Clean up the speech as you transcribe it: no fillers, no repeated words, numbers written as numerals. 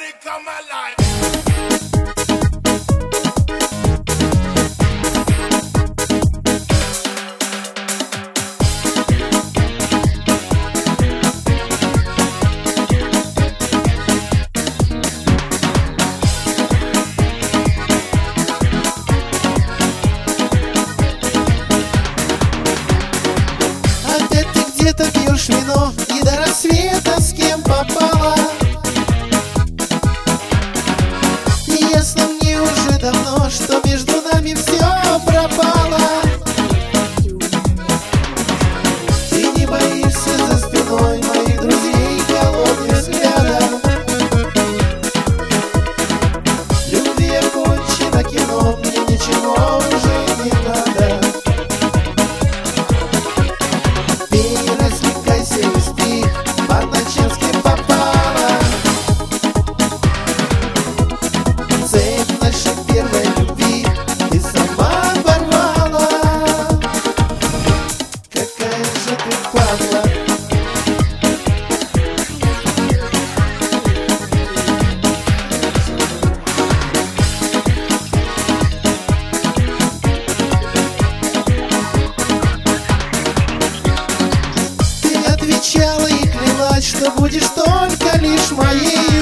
body come alive. Где-то пьешь вино и до рассвета с кем попала. И ясно мне уже давно, что между нами все пропало. Ты не боишься за спиной моих друзей холодных взглядов. Любви окончено кино, мне ничего уже не надо. Отвечала и клялась, что будешь только лишь моей.